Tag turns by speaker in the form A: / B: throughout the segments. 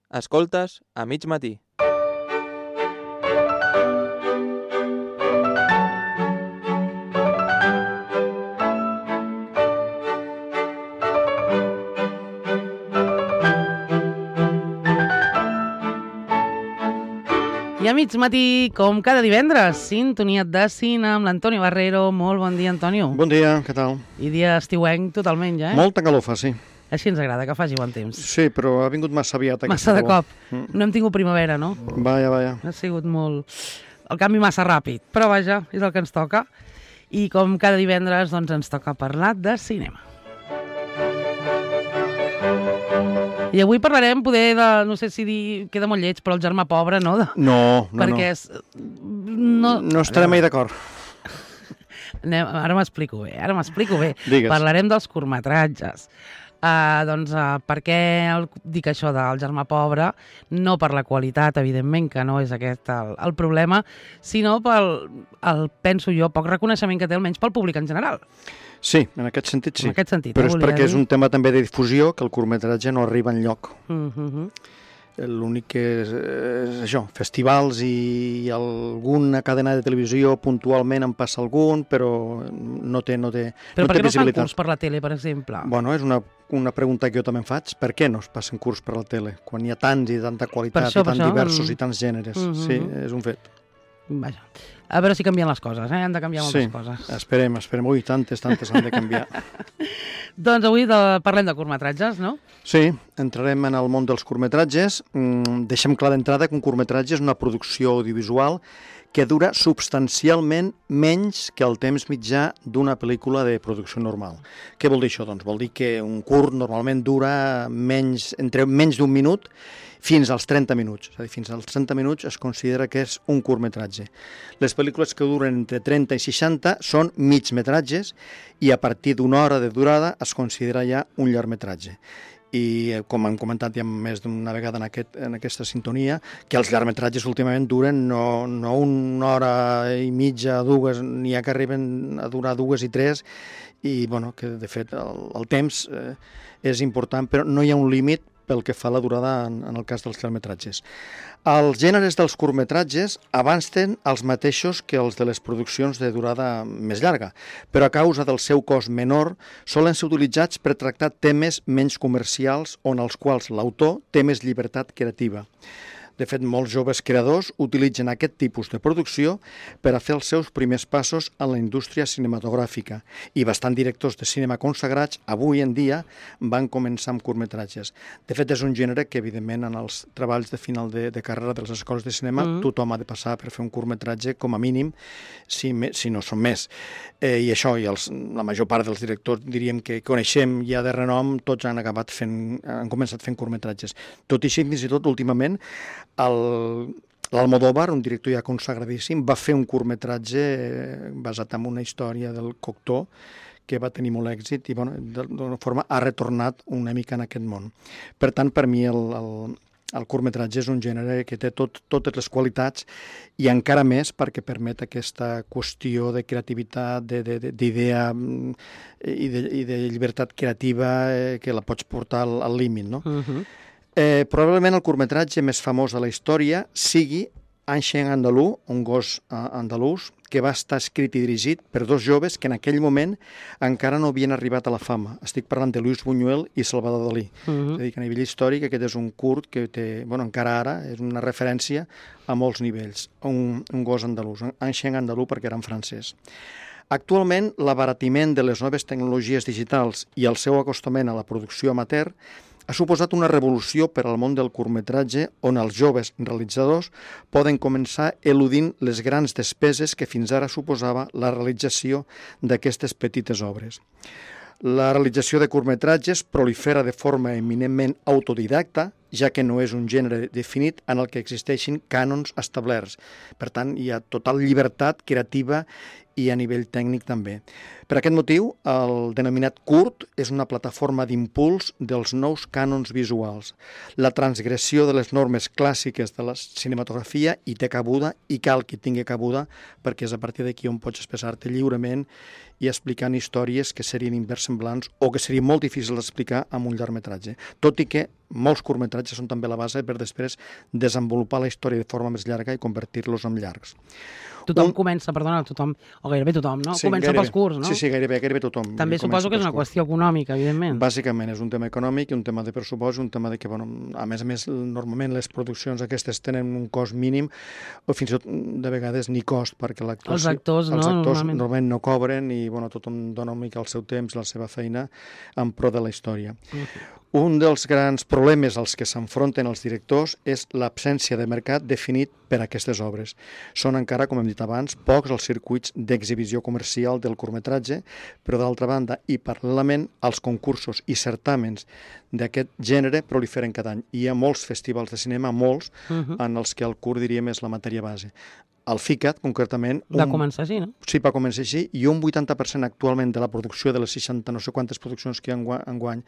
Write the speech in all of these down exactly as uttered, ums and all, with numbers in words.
A: Escoltes a mig matí.
B: I a mig matí, com cada divendres, sintonia de cine amb l'Antonio Barrero. Molt bon dia, Antonio.
C: Bon dia, què tal?
B: I dia estiuenc totalment, ja, eh?
C: Molta calor fa, sí.
B: Així ens agrada, que faci bon temps.
C: Sí, però ha vingut massa aviat.
B: Massa de
C: calor.
B: cop. Mm. No hem tingut primavera, no?
C: Vaja, vaja.
B: Ha sigut molt... El canvi massa ràpid. Però vaja, és el que ens toca. I com cada divendres, doncs ens toca parlar de cinema. I avui parlarem, poder, de, no sé si dir, queda molt lleig, però el germà pobre, no? De,
C: no, no,
B: perquè
C: no.
B: És, no.
C: No estarem mai d'acord.
B: Anem, ara m'explico bé, ara m'explico bé.
C: Digues.
B: Parlarem dels curtmetratges. Uh, doncs, uh, per què el, dic això del germà pobre? No per la qualitat, evidentment, que no és aquest el, el problema, sinó pel, el, penso jo, poc reconeixement que té almenys pel públic en general.
C: Sí, en aquest sentit sí.
B: En aquest sentit,
C: però és perquè
B: dir.
C: És un tema també de difusió que el curtmetratge no arriba enlloc.
B: Uh -huh.
C: L'únic que és, és això, festivals i alguna cadena de televisió puntualment en passa algun, però no té, no té,
B: però
C: no
B: per
C: té
B: què no fan
C: visibilitat.
B: curs per la tele, per exemple?
C: Bueno, és una, una pregunta que jo també em faig. Per què no es passen curs per la tele? Quan hi ha tants i tanta qualitat,
B: això,
C: i tants
B: això,
C: diversos
B: mm.
C: i tants gèneres.
B: Uh -huh.
C: Sí, és un fet.
B: Vaja. A veure si canvien les coses, eh? Han de canviar moltes
C: sí,
B: coses.
C: esperem, esperem. Ui, tantes, tantes han de canviar.
B: Doncs avui de, parlem de curtmetratges, no?
C: Sí, entrarem en el món dels curtmetratges. Mm, deixem clar d'entrada que un curtmetratge és una producció audiovisual que dura substancialment menys que el temps mitjà d'una pel·lícula de producció normal. Què vol dir això? Doncs vol dir que un curt normalment dura menys, entre menys d'un minut fins als trenta minuts. És a dir, fins als trenta minuts es considera que és un curtmetratge. Les pel·lícules que duren entre trenta i seixanta són migmetratges i a partir d'una hora de durada es considera ja un llargmetratge. I com hem comentat ja més d'una vegada en, aquest, en aquesta sintonia, que els llargmetratges últimament duren no, no una hora i mitja, dues, n'hi ha que arriben a durar dues i tres, i bueno, que de fet el, el temps eh, és important, però no hi ha un límit pel que fa a la durada en, en el cas dels llargmetratges. Els gèneres dels curtmetratges avancen els mateixos que els de les produccions de durada més llarga, però a causa del seu cost menor solen ser utilitzats per tractar temes menys comercials on els quals l'autor té més llibertat creativa. De fet, molts joves creadors utilitzen aquest tipus de producció per a fer els seus primers passos en la indústria cinematogràfica i bastant directors de cinema consagrats avui en dia van començar amb curtmetratges. De fet, és un gènere que, evidentment, en els treballs de final de, de carrera de les escoles de cinema mm. tothom ha de passar per fer un curtmetratge com a mínim, si, me, si no són més. Eh, I això, i els, la major part dels directors, diríem que coneixem ja de renom, tots han acabat fent, han començat fent curtmetratges. Tot i així, fins i tot, últimament, l'Almodóvar, un director ja consagradíssim, va fer un curtmetratge basat en una història del Cocteau que va tenir molt èxit i bueno, d'una forma ha retornat una mica en aquest món. Per tant, per mi el, el, el curtmetratge és un gènere que té tot, totes les qualitats i encara més perquè permet aquesta qüestió de creativitat, d'idea i, de, i de llibertat creativa eh, que la pots portar al, al límit, no? Uh-huh. Eh, probablement el curtmetratge més famós de la història sigui Un chien andalú, un gos uh, andalús, que va estar escrit i dirigit per dos joves que en aquell moment encara no havien arribat a la fama. Estic parlant de Luis Buñuel i Salvador Dalí. Uh-huh. És a dir, que a nivell històric aquest és un curt que té, bueno, encara ara és una referència a molts nivells. Un, un gos andalús, Un chien andalú perquè era en francès. Actualment, l'abaratiment de les noves tecnologies digitals i el seu acostament a la producció amateur ha suposat una revolució per al món del curtmetratge on els joves realitzadors poden començar eludint les grans despeses que fins ara suposava la realització d'aquestes petites obres. La realització de curtmetratges prolifera de forma eminentment autodidacta, ja que no és un gènere definit en el que existeixin cànons establerts. Per tant, hi ha total llibertat creativa i a nivell tècnic també. Per aquest motiu, el denominat curt és una plataforma d'impuls dels nous cànons visuals. La transgressió de les normes clàssiques de la cinematografia hi té cabuda i cal que tingui cabuda perquè és a partir d'aquí on pots expressar-te lliurement i explicant històries que serien inversemblants o que seria molt difícil d'explicar amb un llargmetratge. Tot i que molts curtmetratges són també la base per després desenvolupar la història de forma més llarga i convertir-los en llargs.
B: Tothom
C: Un-
B: comença, perdona, tothom, o gairebé tothom, no?
C: Sí,
B: Comença
C: gairebé.
B: pels curts, no?
C: Sí, sí, gairebé, gairebé tothom.
B: També
C: comença
B: suposo que és
C: pels
B: una
C: curts.
B: qüestió econòmica, evidentment.
C: Bàsicament és un tema econòmic i un tema de pressupost, un tema de que, bueno, a més a més, normalment les produccions aquestes tenen un cost mínim o fins i tot de vegades ni cost, perquè l'actor...
B: Els actors,
C: els
B: no,
C: actors
B: normalment.
C: normalment no cobren i, bueno, tothom dona una mica el seu temps, la seva feina en pro de la història.
B: Mhm.
C: Un dels grans problemes als que s'enfronten els directors és l'absència de mercat definit per a aquestes obres. Són encara, com hem dit abans, pocs els circuits d'exhibició comercial del curtmetratge, però d'altra banda, i paral·lelament, els concursos i certàmens d'aquest gènere proliferen cada any. Hi ha molts festivals de cinema, molts,
B: Mhm.
C: en els que el curt, diríem, és la matèria base. El FICAT, concretament...
B: Va
C: un-
B: començar així, no?
C: Sí, va començar així, i un vuitanta per cent actualment de la producció de les seixanta no sé quantes produccions que hi ha engua- enguany,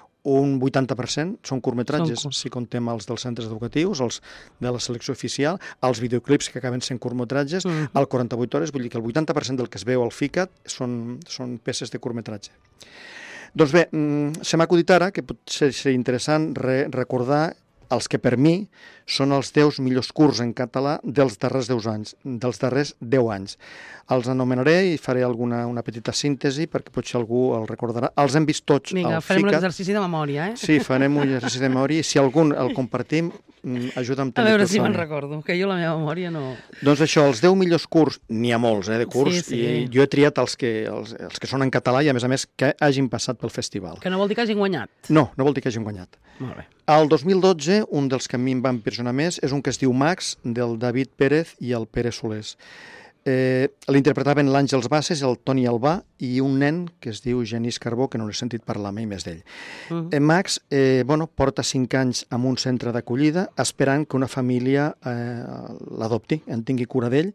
C: un vuitanta per cent són curtmetratges,
B: Són curts.
C: si contem els dels centres educatius, els de la selecció oficial, els videoclips que acaben sent curtmetratges,
B: Mhm.
C: al quaranta-vuit hores, vull dir que el vuitanta per cent del que es veu al FICAT són, són peces de curtmetratge. Doncs bé, mm, se m'ha acudit ara que potser seria interessant re recordar els que per mi són els deu millors curts en català dels darrers deu anys, dels darrers deu anys. Els anomenaré i faré alguna una petita síntesi perquè potser algú el recordarà. Els hem vist tots
B: Vinga,
C: al
B: farem un
C: FICAT.
B: exercici de memòria, eh?
C: Sí, farem un exercici de memòria i si algun el compartim, mm, ajuda'm
B: A
C: també
B: veure
C: tu,
B: si me'n
C: Sònia.
B: recordo, que jo la meva memòria no...
C: Doncs això, els deu millors curts, n'hi ha molts, eh, de curts,
B: Sí, sí.
C: i jo he triat els que, els, els que són en català i, a més a més, que hagin passat pel festival.
B: Que no vol dir que hagin guanyat.
C: No, no vol dir que hagin guanyat.
B: Molt bé.
C: El dos mil dotze, un dels que a mi em va impressionar més és un que es diu Max, del David Pérez i el Pere Solés. Eh, L'interpretaven l'Àngels Bassas, el Toni Albà i un nen que es diu Genís Carbó, que no n'he sentit parlar mai més d'ell.
B: Mhm.
C: Eh, Max eh, bueno, porta cinc anys en un centre d'acollida esperant que una família eh, l'adopti, en tingui cura d'ell,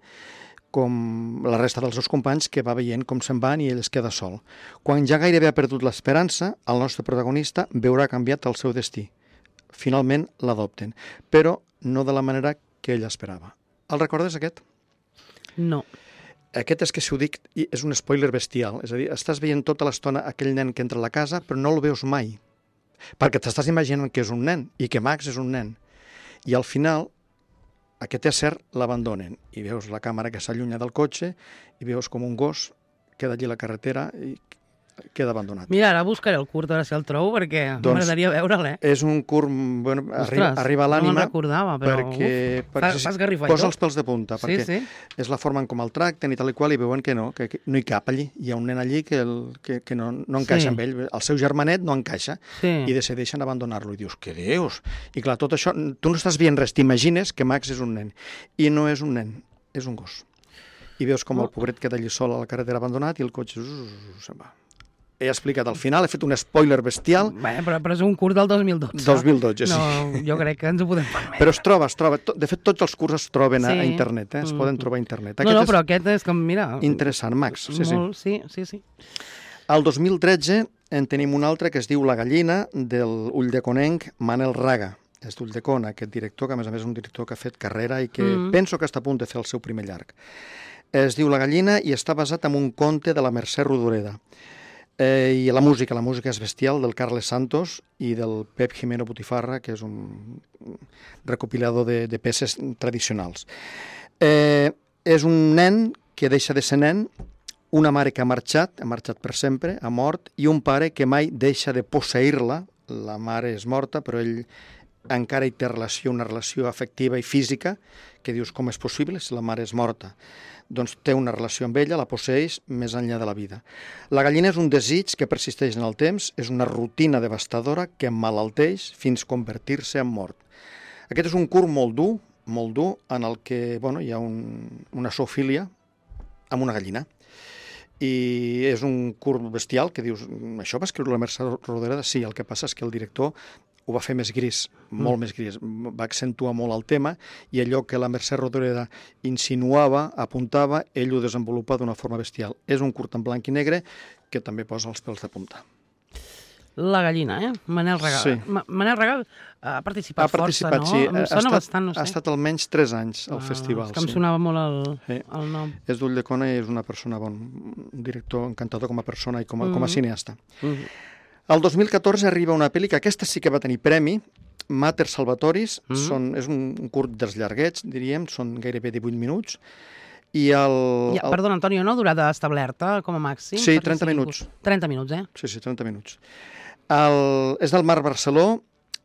C: com la resta dels seus companys, que va veient com se'n van i ell es queda sol. Quan ja gairebé ha perdut l'esperança, el nostre protagonista veurà canviat el seu destí. Finalment l'adopten, però no de la manera que ell esperava. El recordes, aquest?
B: No.
C: Aquest és que, si ho dic, i és un spoiler bestial. És a dir, estàs veient tota l'estona aquell nen que entra a la casa, però no el veus mai. Perquè t'estàs imaginant que és un nen i que Max és un nen. I al final, aquest ésser l'abandonen. I veus la càmera que s'allunya del cotxe i veus com un gos queda allí a la carretera i queda abandonat.
B: Mira, ara buscaré el curt, a veure si el trobo, perquè
C: Doncs-
B: m'agradaria veure'l, eh?
C: És un curt, bueno, arriba,
B: Ostres,
C: arriba a
B: no me'n
C: l'ànima
B: recordava, però...
C: perquè,
B: uf,
C: perquè
B: fa, fa esgarrifar i
C: posa
B: tot.
C: els pèls de punta,
B: Sí,
C: perquè
B: sí.
C: és la forma en com el tracten i tal i qual, i veuen que no, que, que no hi cap allí. Hi ha un nen allí que, el, que, que no, no encaixa
B: Sí.
C: amb ell. El seu germanet no encaixa
B: Sí.
C: i decideixen abandonar-lo. I dius, què dius? I clar, tot això, tu no estàs veient res, t'imagines que Max és un nen. I no és un nen, és un gos. I veus com el pobret queda allí sol a la carretera abandonat i el cotxe uh, se'n va. He explicat al final, he fet un spoiler bestial.
B: Bé, però, però és un curt del dos mil dotze.
C: dos mil dotze, sí.
B: No, jo crec que ens ho podem permetre.
C: Però es troba, es troba. To- De fet, tots els cursos es troben a,
B: Sí.
C: a internet, eh? es
B: Mm.
C: poden trobar a internet.
B: No, no,
C: és
B: però aquest és com, mira...
C: interessant, Max. Sí, sí.
B: molt, sí, sí, sí.
C: El dos mil tretze en tenim un altre que es diu La gallina, del ulldeconnenc Manel Raga. És d'Ulldecona, aquest director, que a més a més és un director que ha fet carrera i que
B: Mm.
C: penso que està a punt de fer el seu primer llarg. Es diu La gallina i està basat en un conte de la Mercè Rodoreda. Eh, I la música, la música és bestial, del Carles Santos i del Pep Jimeno Botifarra, que és un recopilador de, de peces tradicionals. Eh, és un nen que deixa de ser nen, una mare que ha marxat, ha marxat per sempre, ha mort, i un pare que mai deixa de posseir-la. La mare és morta, però ell encara hi té relació, una relació afectiva i física, que dius, com és possible si la mare és morta? Doncs té una relació amb ella, la posseix més enllà de la vida. La gallina és un desig que persisteix en el temps, és una rutina devastadora que emmalalteix fins convertir-se en mort. Aquest és un curt molt dur, molt dur, en el que bueno, hi ha un, una zoofília amb una gallina. I és un curt bestial que dius, això va escriure la Mercè Rodoreda? Sí, el que passa és que el director ho va fer més gris, molt mm. més gris, va accentuar molt el tema i allò que la Mercè Rodoreda insinuava, apuntava, ell ho desenvolupa d'una forma bestial. És un curt en blanc i negre que també posa els pèls de punta.
B: La gallina, eh? Manel Regal.
C: Sí.
B: Ma Manel Regal ha participat,
C: Ha participat,
B: força,
C: sí.
B: no? Em
C: Ha
B: sona
C: estat,
B: bastant, no sé.
C: ha estat almenys tres anys al
B: Ah,
C: festival.
B: És que em
C: sí.
B: sonava molt el,
C: Sí.
B: el nom.
C: És d'Ulldecona i és una persona, bon, un director encantador com a persona i com a,
B: Mm.
C: com a cineasta.
B: Mm.
C: El dos mil catorze arriba una pel·li que aquesta sí que va tenir premi, Mater Salvatoris,
B: Mm.
C: són, és un, un curt dels llarguets, diríem, són gairebé divuit minuts, i el...
B: Ja,
C: el...
B: perdona, Antonio, no? Durada establerta com a màxim?
C: Sí,
B: per si
C: trenta
B: sigui
C: minuts.
B: curt. trenta minuts, eh?
C: Sí, sí, trenta minuts. El, és del Marc Barceló,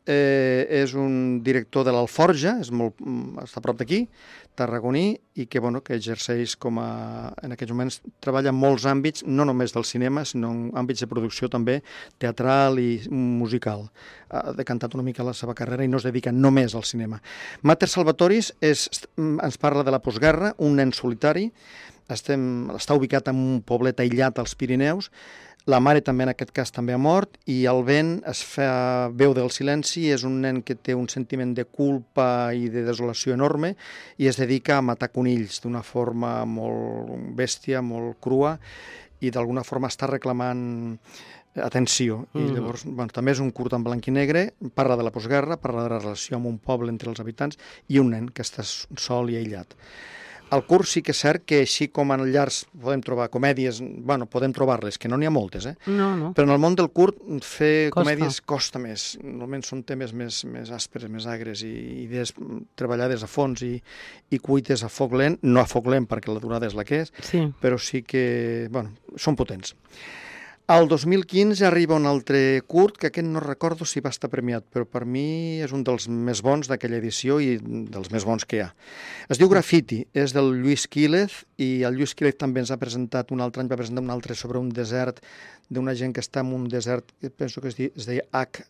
C: eh, és un director de l'Alforja, és molt, està a prop d'aquí, tarragoní, i que, bueno, que exerceix com a... En aquests moments treballa en molts àmbits, no només del cinema, sinó en àmbits de producció també, teatral i musical. Ha decantat una mica la seva carrera i no es dedica només al cinema. Mater Salvatoris és, ens parla de la postguerra, un nen solitari, estem, està ubicat en un poblet aïllat als Pirineus. La mare també, en aquest cas, també ha mort, i el vent es fa veu del silenci. És un nen que té un sentiment de culpa i de desolació enorme i es dedica a matar conills d'una forma molt bèstia, molt crua, i d'alguna forma està reclamant atenció. I
B: Mm.
C: llavors, bueno, també és un curt en blanc i negre, parla de la postguerra, parla de la relació amb un poble entre els habitants i un nen que està sol i aïllat. El curt sí que és cert que, així com en llars podem trobar comèdies, bueno, podem trobar-les, que no n'hi ha moltes, eh?
B: No, no.
C: Però en el món del curt fer
B: Costa.
C: comèdies costa més. Normalment són temes més, més àspers, més agres, i idees treballades a fons i, i cuites a foc lent, no a foc lent perquè la durada és la que és,
B: Sí.
C: però sí que, bueno, són potents. El dos mil quinze arriba un altre curt, que aquest no recordo si va estar premiat, però per mi és un dels més bons d'aquella edició i dels més bons que hi ha. Es diu Graffiti, és del Lluís Quílez, i el Lluís Quílez també ens ha presentat un altre any, va presentar un altre sobre un desert, d'una gent que està en un desert, que penso que es, di, es deia H,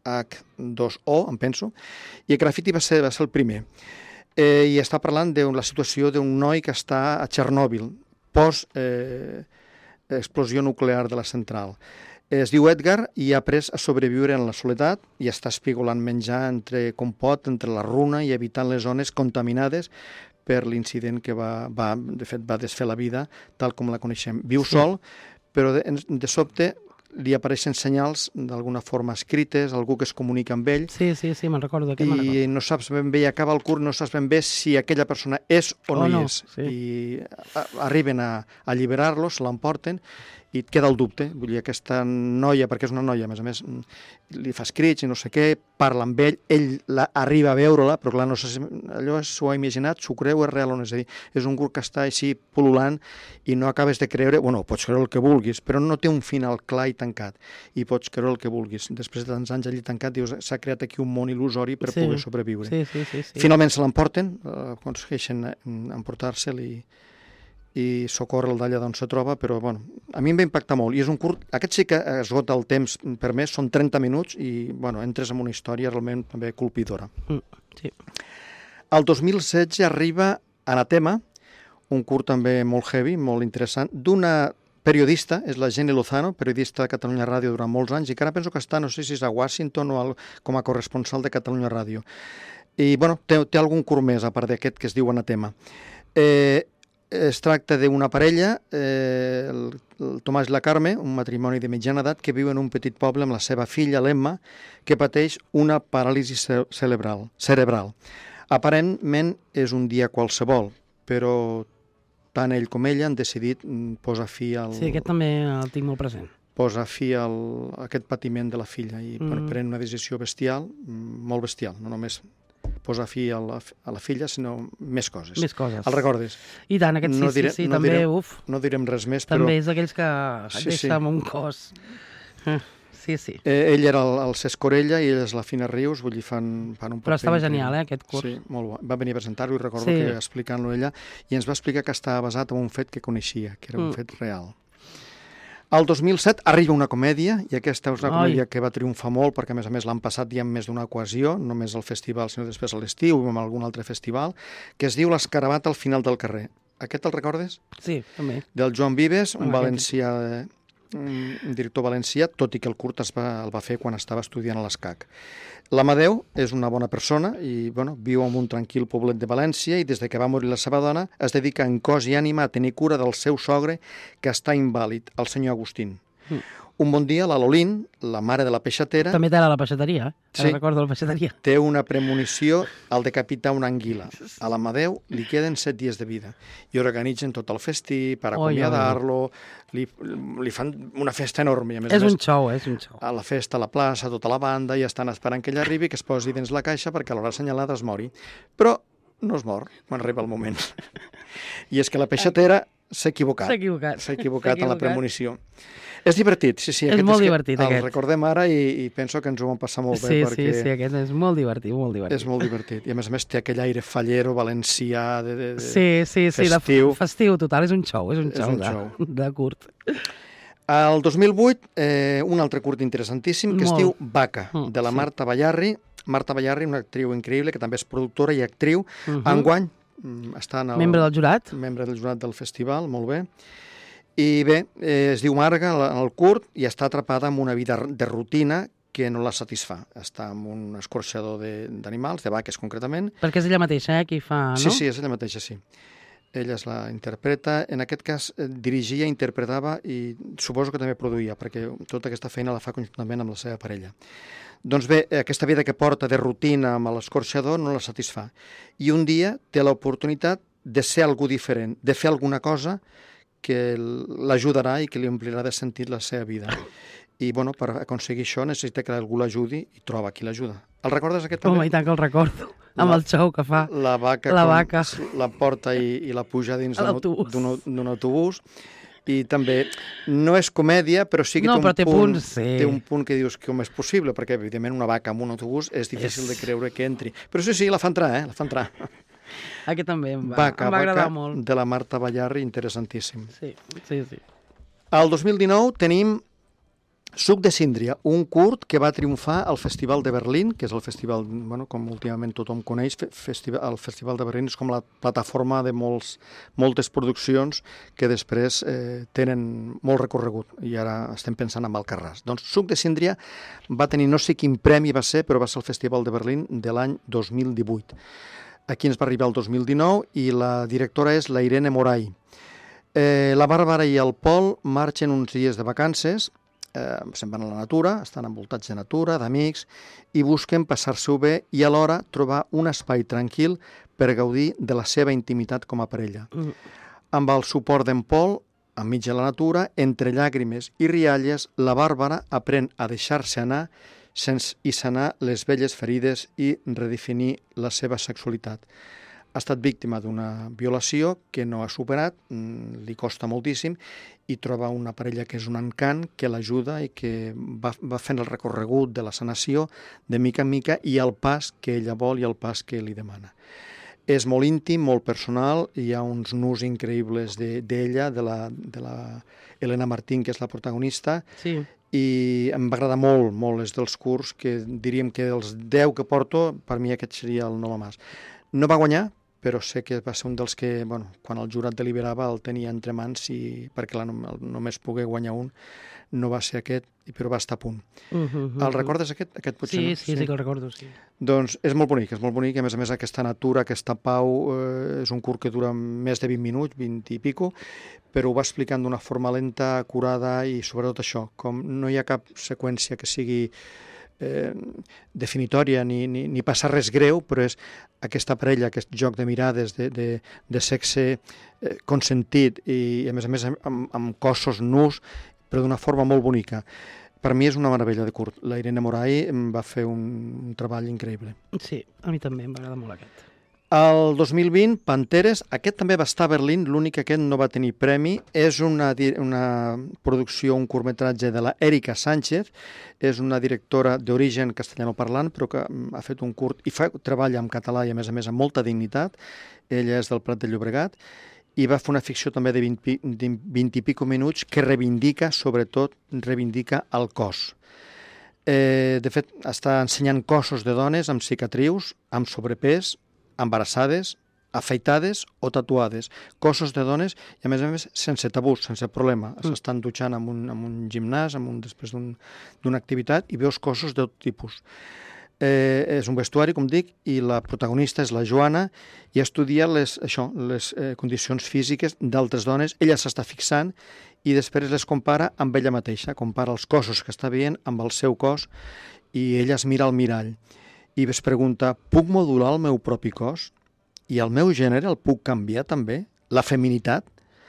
C: H dos O, em penso, i el Graffiti va ser, va ser el primer. Eh, I està parlant de la situació d'un noi que està a Txernòbil, post... Eh, explosió nuclear de la central. Es diu Edgar i ha après a sobreviure en la soledat i està espigolant menjar entre com pot, entre la runa, i evitant les zones contaminades per l'incident que va, va, de fet, va desfer la vida tal com la coneixem. Viu
B: Sí.
C: sol, però de, de sobte li apareixen senyals d'alguna forma escrites, algú que es comunica amb ell,
B: Sí, sí, sí, me'n recordo d'aquest, me'n recordo.
C: i no saps ben bé, i acaba el curt, no saps ben bé si aquella persona és o no,
B: O no,
C: hi és.
B: sí.
C: I a, arriben a alliberar-los, l'emporten, i et queda el dubte. Vull dir, aquesta noia, perquè és una noia, a més a més, li fa escrits i no sé què, parla amb ell, ell la, arriba a veure-la, però clar, no sé si allò s'ho ha imaginat, s'ho creu, és real o no. És a dir, és un curt que està així pol·lulant i no acabes de creure, bueno, pots creure el que vulguis, però no té un final clar i tancat, i pots creure el que vulguis. Després de tants anys allí tancat, dius, s'ha creat aquí un món il·lusori per
B: Sí.
C: poder sobreviure.
B: Sí, sí, sí, sí.
C: Finalment se l'emporten, eh, aconsegueixen emportar-se'l i, i socórrer-lo d'allà d'on se troba, però bueno, a mi em va impactar molt. I és un curt, aquest sí que esgota el temps per més, són trenta minuts i bueno, entres en una història realment també colpidora.
B: Mm, sí.
C: El dos mil setze arriba Anatema, un curt també molt heavy, molt interessant, d'una periodista, és la Jenny Lozano, periodista de Catalunya Ràdio durant molts anys, i que ara penso que està, no sé si és a Washington o al, com a corresponsal de Catalunya Ràdio. I, bueno, té, té algun curt més, a part d'aquest que es diu Anatema. Eh, es tracta d'una parella, eh, el, el Tomàs i la Carme, un matrimoni de mitjana edat, que viu en un petit poble amb la seva filla, l'Emma, que pateix una paràlisi cerebral. cerebral. Aparentment és un dia qualsevol, però tant ell com ella han decidit posar fi al...
B: Sí, aquest també el tinc molt present.
C: posar fi al, a aquest patiment de la filla i
B: Mm.
C: pren una decisió bestial, molt bestial, no només posar fi a la, a la filla, sinó més coses.
B: Més coses.
C: El recordes?
B: I tant, aquest sí,
C: No
B: sí,
C: diré-
B: sí,
C: no
B: també,
C: diré-
B: uf,
C: No direm res més,
B: també
C: però
B: és d'aquells que et
C: Sí,
B: deixa
C: sí.
B: amb un cos. Ah, Sí, sí.
C: eh, ell era el, el Cesc Corella i ella és la Fina Rius, vull dir, fan, fan un
B: Però estava
C: paper
B: genial, eh,
C: increïble.
B: aquest curs.
C: Sí, molt bo. Va venir a presentar-ho i recordo
B: Sí.
C: que explicant-lo ella, i ens va explicar que estava basat en un fet que coneixia, que era un
B: Mm.
C: fet real. El dos mil set arriba una comèdia, i aquesta és una
B: Ai.
C: comèdia que va triomfar molt, perquè a més a més l'han passat ja en més d'una ocasió, no només al festival, sinó després a l'estiu, o en algun altre festival, que es diu L'Escarabat al final del carrer. Aquest el recordes?
B: Sí, també.
C: Del Joan Vives, un
B: Home,
C: valencià, un director valencià, tot i que el curt es va, el va fer quan estava estudiant a l'ESCAC. L'Amadeu és una bona persona i bueno, viu en un tranquil poblet de València, i des de que va morir la seva dona es dedica en cos i ànima a tenir cura del seu sogre, que està invàlid, el senyor Agustín.
B: Mm.
C: Un bon dia, la Lolín, la mare de la peixatera,
B: També té la peixateria, eh?
C: Sí.
B: Ara recordo la peixateria.
C: té una premonició al decapitar una anguila. A l'Amadeu li queden set dies de vida i organitzen tot el festí per
B: Oi, oi, oi.
C: acomiadar-lo, li, li fan una festa enorme. I a més
B: És
C: a més,
B: un xou, és un xou.
C: a la festa, a la plaça, tota la banda, i estan esperant que ell arribi, que es posi dins la caixa perquè a l'hora assenyalada es mori. Però no es mor quan arriba el moment. I és que la peixatera s'ha equivocat.
B: S'ha equivocat.
C: S'ha equivocat
B: S'ha
C: en la
B: equivocat.
C: premonició. És divertit, sí, sí.
B: És
C: aquest
B: molt
C: que
B: divertit,
C: el
B: aquest.
C: recordem ara i, i penso que ens ho vam passar molt bé
B: Sí,
C: perquè
B: sí, sí, aquest és molt divertit, molt divertit.
C: és molt divertit. I a més a més té aquell aire fallero, valencià, de, de, de...
B: Sí, sí, sí,
C: festiu.
B: de festiu total, és un xou, és un
C: És
B: xou,
C: un
B: de,
C: xou.
B: de curt.
C: El dos mil vuit, eh, un altre curt interessantíssim que
B: Molt.
C: es diu Vaca,
B: Mm,
C: de la
B: sí.
C: Marta Ballarri. Marta Ballarri, una actriu increïble, que també és productora i actriu.
B: Uh -huh.
C: Enguany mm, està en el...
B: Membre del jurat?
C: membre del jurat del festival, molt bé. I bé, eh, es diu Marga, el, el curt, i està atrapada en una vida de rutina que no la satisfà. Està en un escorxador de- d'animals, de, de vaques concretament.
B: Perquè és ella mateixa, eh, qui fa, no?
C: Sí, sí, és ella mateixa, sí. Ella es la interpreta, en aquest cas eh, dirigia, interpretava i suposo que també produïa, perquè tota aquesta feina la fa conjuntament amb la seva parella. Doncs bé, aquesta vida que porta de rutina amb l'escorxador no la satisfà. I un dia té l'oportunitat de ser algú diferent, de fer alguna cosa que l'ajudarà i que li omplirà de sentit la seva vida. I, bueno, per aconseguir això necessita que algú l'ajudi i troba qui l'ajuda. El recordes aquest també?
B: Home, i tant que el recordo, amb
C: La-
B: el xou que fa.
C: La vaca,
B: La
C: com
B: vaca.
C: la porta i, i la puja dins
B: A
C: d'un
B: l'autobús.
C: d'un- d'un autobús. I també no és comèdia, però sí que
B: No,
C: té, un
B: però té
C: punt,
B: punts, sí.
C: té un punt que dius que com és possible, perquè evidentment una vaca amb un autobús és difícil
B: És-
C: de creure que entri. Però sí, sí, la fa entrar, eh? La fa entrar.
B: Aquest també em va,
C: Vaca,
B: em va agradar
C: vaca,
B: molt.
C: de la Marta Ballarri, interessantíssim.
B: Sí, sí, sí.
C: Al dos mil dinou tenim Suc de síndria, un curt que va triomfar al Festival de Berlín, que és el festival, bueno, com últimament tothom coneix, fe- festival, el Festival de Berlín és com la plataforma de molts, moltes produccions que després eh, tenen molt recorregut i ara estem pensant en Alcarràs. Doncs Suc de síndria va tenir, no sé quin premi va ser, però va ser el Festival de Berlín de l'any dos mil divuit. Aquí ens va arribar el dos mil dinou i la directora és la Irene Moray. Eh, la Bàrbara i el Pol marxen uns dies de vacances, eh, se'n van a la natura, estan envoltats de natura, d'amics, i busquen passar-s'ho bé i alhora trobar un espai tranquil per gaudir de la seva intimitat com a parella.
B: Mm.
C: Amb el suport d'en Pol, enmig de la natura, entre llàgrimes i rialles, la Bàrbara aprèn a deixar-se anar sense i sanar les velles ferides i redefinir la seva sexualitat. Ha estat víctima d'una violació que no ha superat, mm, li costa moltíssim, i troba una parella que és un encant, que l'ajuda i que va, va fent el recorregut de la sanació de mica en mica i el pas que ella vol i el pas que li demana. És molt íntim, molt personal, hi ha uns nus increïbles de- d'ella, de, la, de la Elena Martín, que és la protagonista,
B: Sí.
C: i em va agradar molt, molt, és dels curts que diríem que dels deu que porto, per mi aquest seria el nom a mas. No va guanyar, però sé que va ser un dels que, bueno, quan el jurat deliberava el tenia entre mans i perquè la, només pogué guanyar un no va ser aquest, però va estar a punt.
B: Uh -huh, uh -huh.
C: El recordes aquest? Aquest potser
B: Sí,
C: no?
B: sí, sí que el recordo, sí.
C: Doncs és molt bonic, és molt bonic, a més a més aquesta natura, aquesta pau, eh, és un curt que dura més de vint minuts, vint i pico, però ho va explicant d'una forma lenta, acurada i sobretot això, com no hi ha cap seqüència que sigui eh, definitòria ni, ni, ni passar res greu, però és aquesta parella, aquest joc de mirades, de, de, de sexe eh, consentit i a més a més amb, amb cossos nus, però d'una forma molt bonica. Per mi és una meravella de curt. La Irene Moray em va fer un, un treball increïble.
B: Sí, a mi també em va agradar molt aquest.
C: El dos mil vint, Panteres, aquest també va estar a Berlín, l'únic que aquest no va tenir premi. És una, di- una producció, un curtmetratge de la Erika Sánchez, és una directora d'origen castellanoparlant, però que mm, ha fet un curt i fa treballa en català i a més a més amb molta dignitat. Ella és del Prat de Llobregat i va fer una ficció també de vint, pi- de vint i pico minuts que reivindica, sobretot, reivindica el cos. Eh, de fet, està ensenyant cossos de dones amb cicatrius, amb sobrepès, embarassades, afeitades o tatuades, cossos de dones i a més a més sense tabús, sense problema.
B: Mm.
C: S'estan dutxant en un, en un gimnàs, en un, després d'un- d'una activitat i veus cossos de tot tipus. Eh, és un vestuari, com dic, i la protagonista és la Joana i estudia les, això, les eh, condicions físiques d'altres dones. Ella s'està fixant i després les compara amb ella mateixa, compara els cossos que està veient amb el seu cos i ella es mira al mirall i es pregunta, puc modular el meu propi cos? I el meu gènere el puc canviar també? La feminitat?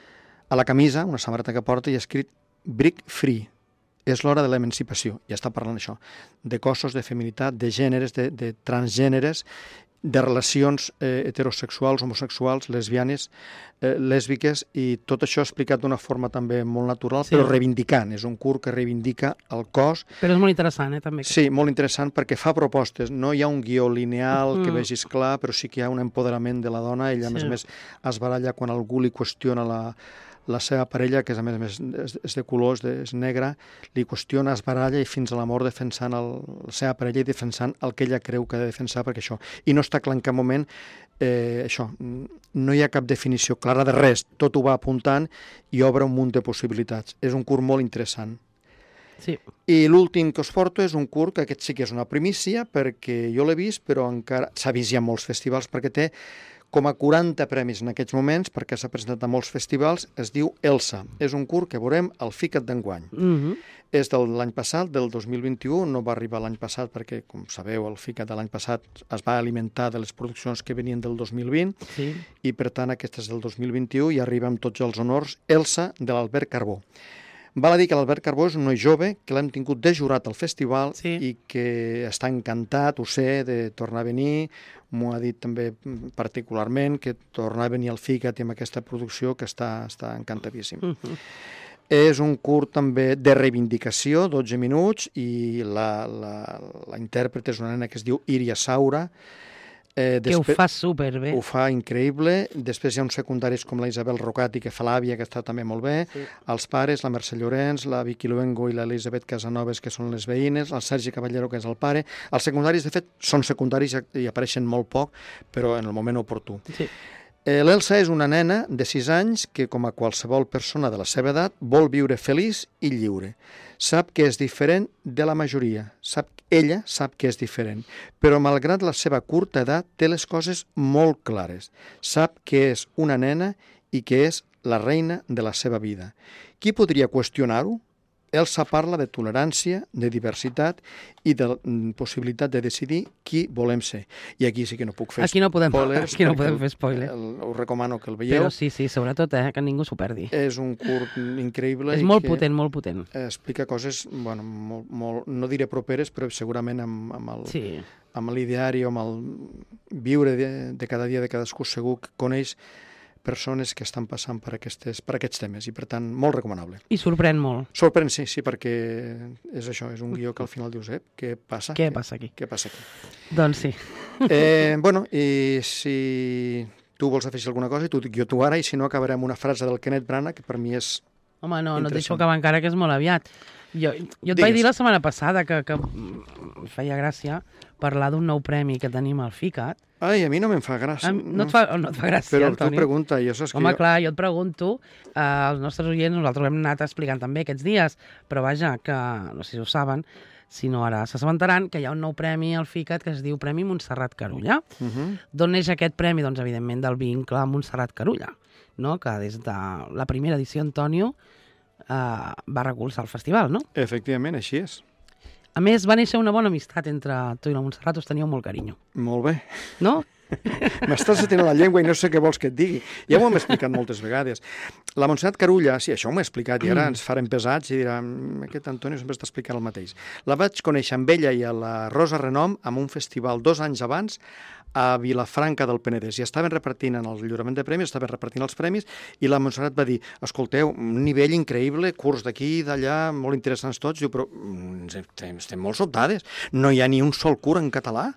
C: A la camisa, una samarreta que porta, hi ha escrit Break Free. És l'hora de l'emancipació. Ja està parlant això. De cossos, de feminitat, de gèneres, de, de transgèneres, de relacions eh, heterosexuals, homosexuals, lesbianes, eh, lèsbiques, i tot això explicat d'una forma també molt natural, sí. Però reivindicant. És un curt que reivindica el cos.
B: Però és molt interessant, eh, també.
C: Sí, molt interessant, perquè fa propostes. No hi ha un guió lineal mm. que vegis clar, però sí que hi ha un empoderament de la dona. Ella, sí. a més a més, es baralla quan algú li qüestiona la la seva parella, que és a més a més és, és de color, és, de, és negra, li qüestiona, es baralla i fins a la mort defensant el, la seva parella i defensant el que ella creu que ha de defensar, perquè això. I no està clar en cap moment, eh, això, no hi ha cap definició clara de res, tot ho va apuntant i obre un munt de possibilitats. És un curt molt interessant.
B: Sí.
C: I l'últim que us porto és un curt, que aquest sí que és una primícia, perquè jo l'he vist, però encara s'ha vist ja en molts festivals, perquè té com a quaranta premis en aquests moments, perquè s'ha presentat a molts festivals. Es diu Elsa. És un curt que veurem al FICAT d'enguany.
B: Mm-hmm.
C: És de l'any passat, del dos mil vint-i-u, no va arribar l'any passat perquè, com sabeu, el FICAT de l'any passat es va alimentar de les produccions que venien del dos mil vint,
B: sí.
C: I per tant aquest és del dos mil vint-i-u i arriba amb tots els honors Elsa, de l'Albert Carbó. Val a dir que l'Albert Carbó és un noi jove que l'hem tingut de jurat al festival, sí. I que està encantat, ho sé, de tornar a venir. M'ho ha dit també particularment, que tornar a venir al FICAT i amb aquesta producció que està, està encantadíssim. Uh-huh. És un curt també de reivindicació, dotze minuts, i la, la, la intèrpret és una nena que es diu Iria Saura,
B: Eh, que ho fa superbé.
C: Ho fa increïble. Després hi ha uns secundaris com la Isabel Rocati, que fa l'àvia, que està també molt bé. Sí. Els pares, la Mercè Llorenç, la Vicky Luengo i l'Elisabet Casanovas, que són les veïnes, el Sergi Caballero, que és el pare. Els secundaris, de fet, són secundaris i apareixen molt poc, però en el moment oportú. Sí. Eh, L'Elsa és una nena de sis anys que, com a qualsevol persona de la seva edat, vol viure feliç i lliure. Sap que és diferent de la majoria. Sap, ella sap que és diferent, però malgrat la seva curta edat té les coses molt clares. Sap que és una nena i que és la reina de la seva vida. Qui podria qüestionar-ho? Elsa parla de tolerància, de diversitat i de mm, possibilitat de decidir qui volem ser. I aquí sí que no puc fer
B: aquí no podem,
C: spoilers.
B: Aquí no podem fer spoilers.
C: El, el, us recomano que el veieu.
B: Però sí, sí, sobretot, eh, que ningú s'ho perdi.
C: És un curt increïble.
B: És molt potent, molt potent.
C: Explica coses, bueno, molt, molt, no diré properes, però segurament amb, amb el... Sí. Amb l'ideari o amb el viure de, de cada dia de cadascú, segur que coneix persones que estan passant per, aquestes, per aquests temes i, per tant, molt recomanable.
B: I sorprèn molt.
C: Sorprèn, sí, sí, perquè és això, és un guió que al final dius, eh, què passa?
B: Què passa aquí?
C: Què passa aquí?
B: Doncs sí.
C: Eh, bueno, i si tu vols afegir alguna cosa, t'ho dic jo tu ara, i si no acabarem una frase del Kenneth Branagh, que per mi és
B: Home, no, no et deixo acabar encara, que és molt aviat. Jo, jo et Digues. vaig dir la setmana passada que, que feia gràcia parlar d'un nou premi que tenim al FICAT.
C: Ai, a mi no me'n fa gràcia.
B: A, no, et fa, no et fa gràcia,
C: Però
B: Antoni?
C: tu pregunta, i això és que
B: Home,
C: jo...
B: clar, jo et pregunto, eh, als nostres oients, nosaltres ho hem anat explicant també aquests dies, però vaja, que no sé si ho saben, si no ara s'assabentaran, que hi ha un nou premi al FICAT que es diu Premi Montserrat Carulla. Uh -huh. D'on neix aquest premi? Doncs, evidentment, del vincle a Montserrat Carulla, no? Que des de la primera edició, Antonio, eh, va recolzar el festival, no?
C: Efectivament, així és.
B: A més, va néixer una bona amistat entre tu i la Montserrat, us teníeu molt carinyo.
C: Molt bé.
B: No?
C: M'estàs atenent la llengua i no sé què vols que et digui. Ja m'ho hem explicat moltes vegades. La Montserrat Carulla, sí, això m'ho he explicat, i ara ens farem pesats i diran, aquest Antoni sempre està explicant el mateix. La vaig conèixer amb ella i a la Rosa Renom en un festival dos anys abans a Vilafranca del Penedès, i estaven repartint en el lliurament de premis, estaven repartint els premis, i la Montserrat va dir, escolteu, un nivell increïble, curs d'aquí, d'allà, molt interessants tots. Diu, però estem, estem molt sobtades, no hi ha ni un sol curs en català.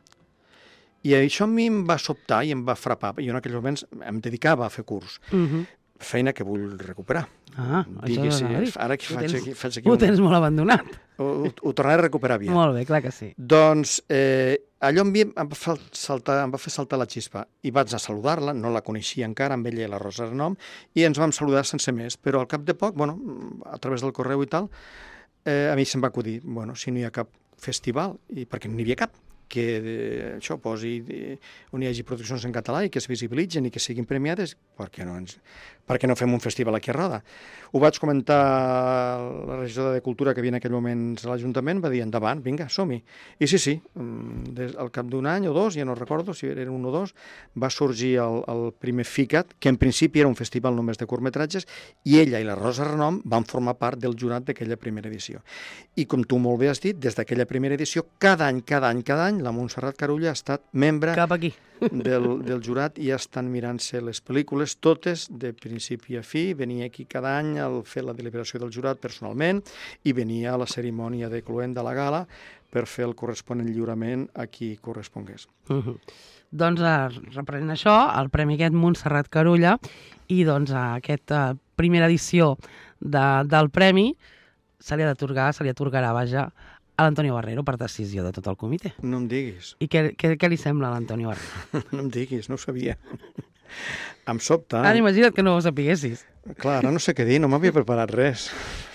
C: I això a mi em va sobtar i em va frapar. Jo en aquells moments em dedicava a fer curs. Uh -huh. Feina que vull recuperar.
B: Ah,
C: Digui, sí, ara que faig aquí, faig aquí
B: ho un... tens molt abandonat.
C: Ho, ho, ho tornaré a recuperar aviat.
B: Molt bé, clar que sí.
C: Doncs eh, allò em, em, va fer saltar, em va fer saltar la xispa. I vaig a saludar-la, no la coneixia encara, amb ella i la Rosa Renom, i ens vam saludar sense més. Però al cap de poc, bueno, a través del correu i tal, eh, a mi se'm va acudir, bueno, si no hi ha cap festival, i perquè no n'hi havia cap. que eh, això posi, eh, on hi hagi produccions en català i que es visibilitzen i que siguin premiades, per què no, ens, per què no fem un festival aquí a Roda? Ho vaig comentar a la regidora de Cultura que havia en aquell moment a l'Ajuntament, va dir, endavant, vinga, som-hi. I sí, sí, des, al cap d'un any o dos, ja no recordo si era un o dos, va sorgir el, el primer FICAT, que en principi era un festival només de curtmetratges, i ella i la Rosa Renom van formar part del jurat d'aquella primera edició. I com tu molt bé has dit, des d'aquella primera edició, cada any, cada any, cada any, la Montserrat Carulla ha estat membre
B: Cap aquí.
C: del, del jurat i ja estan mirant-se les pel·lícules totes, de principi a fi. Venia aquí cada any a fer la deliberació del jurat personalment i venia a la cerimònia de cloent de la gala per fer el corresponent lliurament a qui correspongués.
B: Uh -huh. Doncs eh, reprenent això, el Premi aquest Montserrat Carulla i doncs aquesta primera edició de, del Premi se li ha d'atorgar, se li atorgarà, vaja, a l'Antonio Barrero per decisió de tot el comitè.
C: No em diguis.
B: I què, què, què li sembla a l'Antonio Barrero?
C: No em diguis, no ho sabia. Em sobta.
B: Ara imagina't que no ho sapiguessis.
C: Clar, ara no sé què dir, no m'havia preparat res.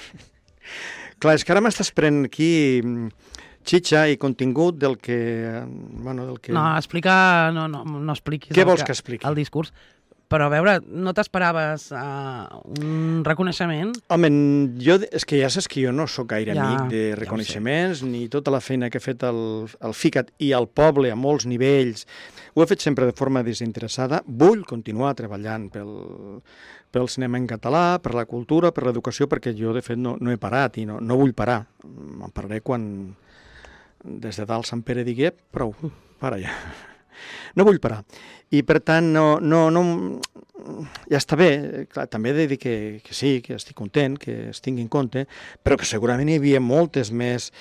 C: Clar, és que ara m'estàs prenent aquí xitxa i contingut del que... Bueno, del que...
B: No, explicar... No, no, no expliquis...
C: Què vols que expliqui?
B: El discurs. Però, a veure, no t'esperaves uh, un reconeixement?
C: Home, jo, és que ja saps que jo no sóc gaire
B: ja,
C: amic de reconeixements, ja ni tota la feina que he fet al, al FICAT i al poble a molts nivells. Ho he fet sempre de forma desinteressada. Vull continuar treballant pel, pel cinema en català, per la cultura, per l'educació, perquè jo, de fet, no, no he parat i no, no vull parar. Me'n pararé quan des de dalt Sant Pere digui, prou, para ja. No vull parar. I, per tant, no, no, no, ja està bé. Clar, també he de dir que, que sí, que estic content, que es tingui en compte, però que segurament hi havia moltes més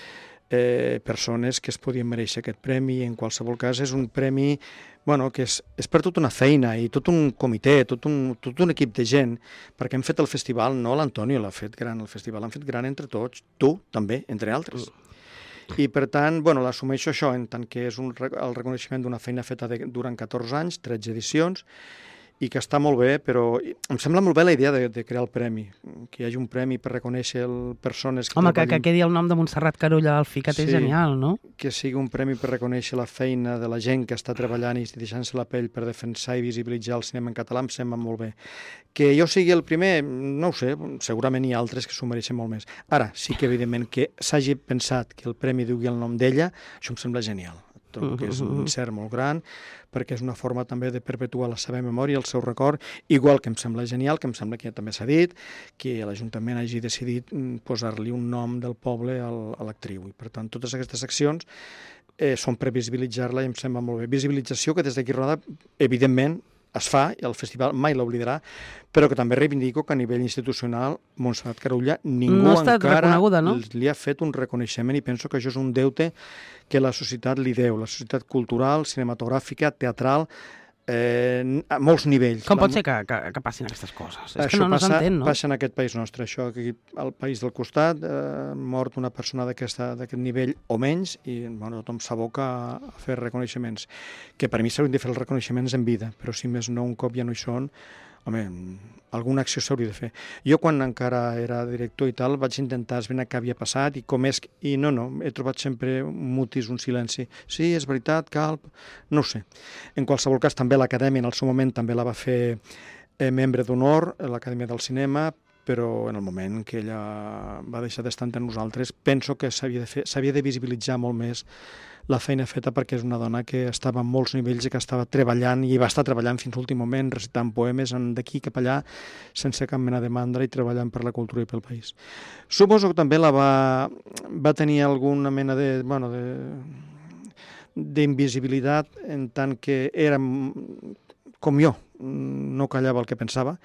C: eh, persones que es podien mereixer aquest premi. En qualsevol cas, és un premi bueno, que és, és per tota una feina i tot un comitè, tot un, tot un equip de gent, perquè hem fet el festival, no l'Antonio l'ha fet gran, el festival l'han fet gran entre tots, tu també, entre altres. I, per tant, bueno, l'assumeixo això, en tant que és un, el reconeixement d'una feina feta de, durant catorze anys, tretze edicions, i que està molt bé, però em sembla molt bé la idea de, de crear el premi, que hi hagi un premi per reconèixer el, persones... Que
B: Home,
C: treballin...
B: que, que quedi el nom de Montserrat Carulla al FICAT sí, és genial, no?
C: Que sigui un premi per reconèixer la feina de la gent que està treballant i deixant-se la pell per defensar i visibilitzar el cinema en català, em sembla molt bé. Que jo sigui el primer, no ho sé, segurament hi ha altres que s'ho mereixen molt més. Ara, sí que evidentment que s'hagi pensat que el premi dugui el nom d'ella, això em sembla genial. Trobo que és un encert molt gran, perquè és una forma també de perpetuar la seva memòria, el seu record, igual que em sembla genial, que em sembla que ja també s'ha dit, que l'Ajuntament hagi decidit posar-li un nom del poble a l'actriu. I, per tant, totes aquestes accions eh, són per visibilitzar-la i em sembla molt bé. Visibilització que des d'aquí Roda, evidentment, es fa, i el festival mai l'oblidarà, però que també reivindico que a nivell institucional Montserrat Carulla ningú
B: no
C: encara
B: no?
C: li ha fet un reconeixement i penso que això és un deute que la societat li deu, la societat cultural, cinematogràfica, teatral, eh, a molts nivells.
B: Com pot ser que, que, que passin aquestes coses? És
C: això
B: que no, no
C: passa,
B: s'entén, no?
C: passa en aquest país nostre, això, que al país del costat eh, mort una persona d'aquest nivell o menys i bueno, tothom s'aboca a fer reconeixements, que per mi s'haurien de fer els reconeixements en vida, però si més no un cop ja no hi són, home, alguna acció s'hauria de fer. Jo quan encara era director i tal vaig intentar esbrinar què havia passat i com és, i no, no, he trobat sempre un mutis, un silenci. Sí, és veritat, cal... No ho sé. En qualsevol cas, també l'Acadèmia en el seu moment també la va fer eh, membre d'honor, l'Acadèmia del Cinema, però en el moment que ella va deixar d'estar entre nosaltres, penso que s'havia de fer, s'havia de visibilitzar molt més la feina feta perquè és una dona que estava en molts nivells i que estava treballant i va estar treballant fins a l'últim moment, recitant poemes d'aquí cap allà, sense cap mena de mandra i treballant per la cultura i pel país. Suposo que també la va, va tenir alguna mena de, bueno, de, d'invisibilitat en tant que era com jo, no callava el que pensava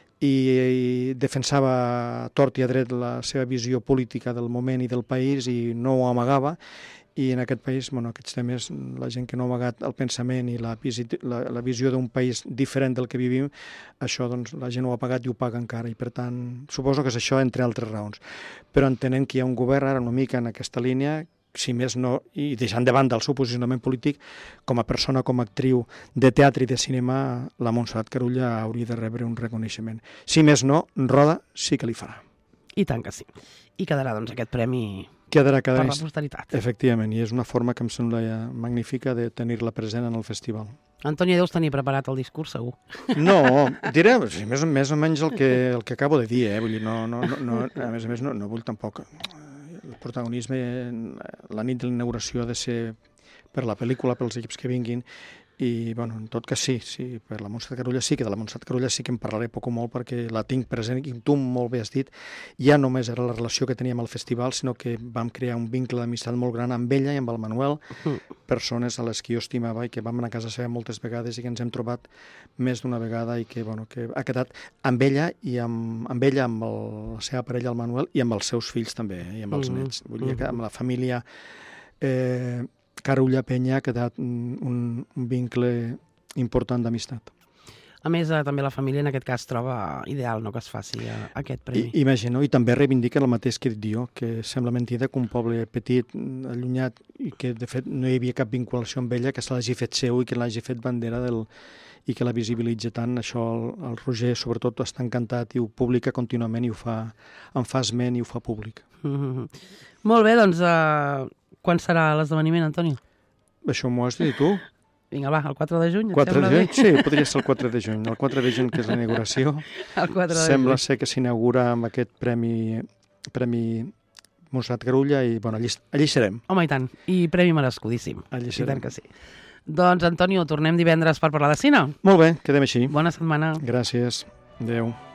C: i defensava tort i a dret la seva visió política del moment i del país i no ho amagava. I en aquest país, bueno, aquests temes, la gent que no ha amagat el pensament i la, la, la visió d'un país diferent del que vivim, això doncs, la gent ho ha pagat i ho paga encara, i per tant, suposo que és això entre altres raons. Però entenent que hi ha un govern ara una mica en aquesta línia, si més no, i deixant de banda el seu posicionament polític, com a persona, com a actriu de teatre i de cinema, la Montserrat Carulla hauria de rebre un reconeixement. Si més no, Roda sí que li farà.
B: I tant que sí. I quedarà, doncs, aquest premi
C: Quedarà,
B: per
C: quedarà.
B: la posteritat.
C: Efectivament, i és una forma que em sembla magnífica de tenir-la present en el festival.
B: Antoni, deus tenir preparat el discurs, segur.
C: No, diré sí, més, més o menys el que, el que acabo de dir, eh? Vull dir, no, no, no, no, a més a més no, no vull tampoc... El protagonisme, la nit de la inauguració ha de ser per la pel·lícula, pels equips que vinguin, i, bueno, en tot cas sí, sí, per la Montserrat Carulla sí, que de la Montserrat Carulla sí que en parlaré poc o molt perquè la tinc present, i tu molt bé has dit, ja només era la relació que teníem al festival, sinó que vam crear un vincle d'amistat molt gran amb ella i amb el Manuel, persones a les que jo estimava i que vam anar a casa seva moltes vegades i que ens hem trobat més d'una vegada i que, bueno, que ha quedat amb ella i amb, amb ella, amb el, la seva parella, el Manuel, i amb els seus fills també, eh, i amb els
B: Mm-hmm.
C: nets. Vull dir que amb la família eh, Carulla Penya ha quedat un, un, un vincle important d'amistat.
B: A més, eh, també la família en aquest cas troba ideal, no?, que es faci eh, aquest
C: I,
B: premi.
C: imagino, i també reivindica el mateix que he dit jo, que sembla mentida que un poble petit, allunyat, i que de fet no hi havia cap vinculació amb ella, que se l'hagi fet seu i que l'hagi fet bandera del, i que la visibilitza tant. Això el, el Roger sobretot està encantat i ho publica contínuament i ho fa, en fa esment i ho fa públic.
B: Mm-hmm. Molt bé, doncs, eh, quan serà l'esdeveniment, Antoni?
C: Això m'ho has de dir tu?
B: Vinga, va, el quatre de juny, et
C: quatre
B: sembla
C: de
B: bé?
C: juny? Sí, podria ser el quatre de juny. El quatre de juny, que és la inauguració,
B: El quatre de
C: sembla
B: juny.
C: ser que s'inaugura amb aquest premi, premi Montserrat Carulla i, bueno, allí, allí serem.
B: Home, i tant. I premi merescudíssim.
C: Allí
B: I
C: serem.
B: tant que sí. Doncs, Antonio, tornem divendres per parlar de cine.
C: Molt bé, quedem així.
B: Bona setmana.
C: Gràcies. Adéu.